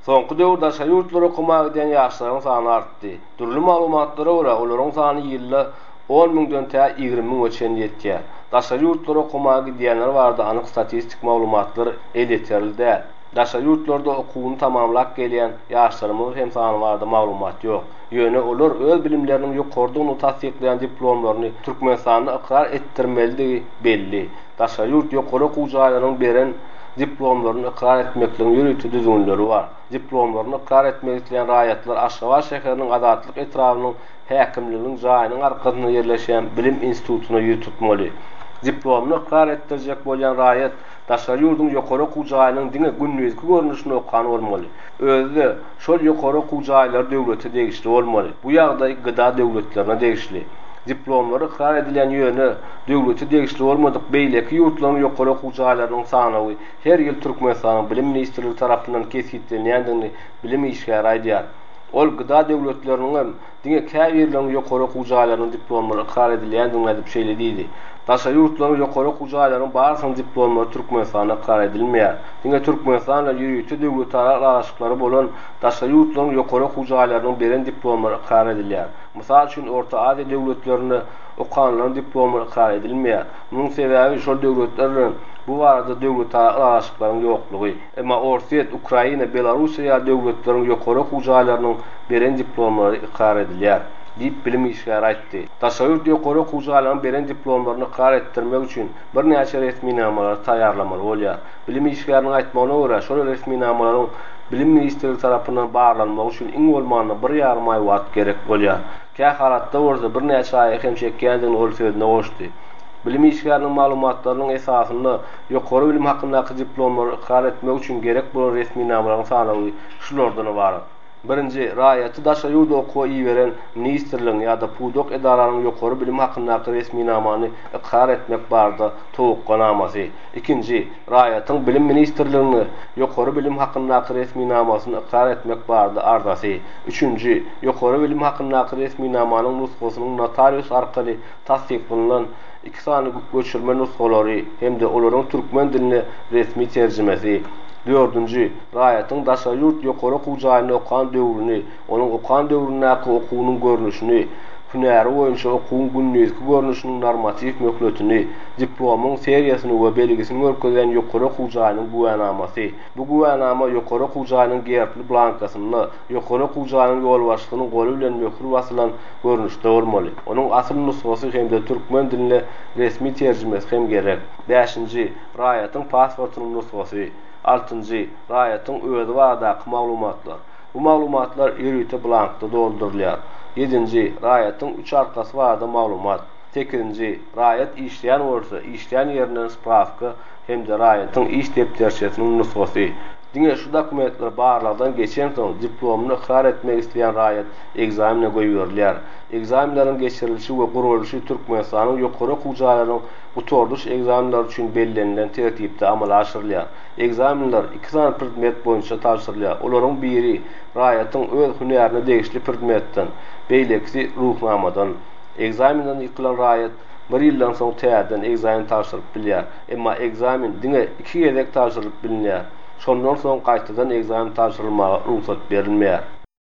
Soňky döwürde şaýurtlary okumak eden ýaşlaryň sany artdy. Türlü maglumatlara görä olaryň sany ýylda 10 000-den tä 20 000 geçen ýetýär. Daşa ýurtlary okumak diýenler bardy, anyk statistik maglumatlar edilýärdi. Daşa ýurtlarda okuwyny tamamlap gelýän ýaşlarymyň hem sany bardy, maglumat ýok. Ýöne olar öz bilimleriniň ýokardygyny tasdikleýän diplomlaryny Türkmenistanda ikrar etdirmeligi belli. Daşa ýurt ýokary okuw jaýlarynyň beren diplomlaryny ikrar etmekligiň ýürütü düzgünleri bar. Diplomlaryny ikrar etmek isleýän raýatlar Aşgabat şäheriniň Azatlyk etrawynyň häkimliginiň jaýynyň arkasynda ýerleşen bilim institutuny ýürütmeli. Diplomny ikrar etdirjek bolýan raýat daşary ýurdun ýokary okuw jaýynyň diňe günnüzki görnüşini okan bolmaly. Özde şol ýokary okuw jaýlary döwlete degişli bolmaly. Bu ýagdaý gyda döwletlerine degişli. Diplomlary ikrar edilen ýöne döwlete degişli bolmadyk beýleki ýurtlaryň ýokary okuw jaýlarynyň sanawy her ýyl Türkmenistanyň bilim ministrligi tarapyndan kesgitlenýändigini bilim işgäri aýdýar. Ol gyda döwletleriniň diňe käýerleriň ýokary okuw jaýlarynyň diplomlary ikrar edilýändigini aýdyp şeýlediydi. Daşa ýurtlaryň ýokary okuw jaýlarynyň barsynyň diplomlary Türkmenistanda ikrar edilmeýär. Diňe Türkmenistanda ýürütü döwlet araşyklary bolan daşa ýurtlaryň ýokary okuw jaýlarynyň beren diplomlary ikrar edilýär. Mysal üçin Orta Aziýa döwletlerinde okanlaryň diplomlary ikrar edilmeýär. Munyň sebäbi şol döwletlerden bu barada döwlet araşyklaryň ýoklugy. Emma Orsiýet, Ukraina, Belarusiýa döwletleriniň ýokary okuw jaýlarynyň beren diplomlary ikrar edilýär. Diýip bilim işgäri aýtdy. Daşaýurt ýokary okuw jaýlarynyň beren diplomlaryny ikrar etdirmek üçin bir näçe resmi namalary taýýarlamaly bolýar. Bilim işgäriniň aýtmagyna görä, şol resmi namalaryň bilim ministrligi tarapyndan barlanmagy üçin iň bolmaganda 1,5 aý wagt gerek bolýar. Kä haratda bolsa bir näçe aý hem çekýändigini ol sözüne goşdy. Bilim işgäriniň maglumatlarynyň esasynda ýokary bilim hakyndaky diplomlary ikrar etmek üçin gerek bolan resmi namalaryň sanawy şulardan ibaret. Birinji, raýaty daşa ýurda okuwa iýeren ministrligiň ýa-da pudok edaralarynyň ýokary bilim hakyndaky resmi namany ikrar etmek barada towukka namasy. Ikinji, raýatyň bilim ministrligini ýokary bilim hakyndaky resmi namasyny ikrar etmek barada ardasy. Üçünji, ýokary bilim hakyndaky resmi namanyň nusgasynyň notarius arkaly tasdiklanýan 2 sany göçürme nusgalary hem-de olaryň türkmen diline resmi terjimesi. Dördüncü, raýatyň daşa ýurt ýokary okuw jaýyny okan döwrüni, onuň okan döwründäki okuwynyň görnüşini, hünäri boýunça okuwyň günnüzki görnüşiniň normativ möhletini, diplomyň seriýasyny we belgisini görkezýän ýokary okuw jaýynyň güwännamasy. Bu güwännama ýokary okuw jaýynyň gerpli blankasyny, ýokary okuw jaýynyň ýolbaşçylygynyň goly bilen möhür basylan görnüşde bolmaly. Onuň asyl nusgasy hem-de türkmen diline resmi terjimesi hem gerek. 5-nji, raýatyň pasportynyň nusgasy. 6-njy, raýatyň özü baradaky maglumatlar. Bu maglumatlar ýürüte blankda doldurulýar. 7-nji, raýatyň 3 arkasy barada maglumat. 8-nji, raýat işleýän bolsa, işleýän ýerinden spravka hem-de raýatyň iş depterçesiniň nusgasy. Diňe şu dokumentler barlardan geçen soň diplomyny ikrar etmek isleýän raýat egzamine goýberýär. Egzaminleriň geçirilişi we guruluşy Türkmenistanyň ýokary okuw jaýlarynyň utorduş egzaminler üçin bellenlen tertipde amala aşyrylýar. Egzaminler 2 sany predmet boýunça tapşyrylýar. Olaryň biri raýatyň öz hünärine degişli predmetden, beýlekisi ruhnamadan. Egzaminden ýykylan raýat 1 ýyldan soň täzeden egzamin tapşyryp bilýär. Emma egzamin diňe 2 gezek tapşyryp bilinýär. Şondan soň gaýtadan egzamin tapşyrylmagy ruhsat berilmeýär.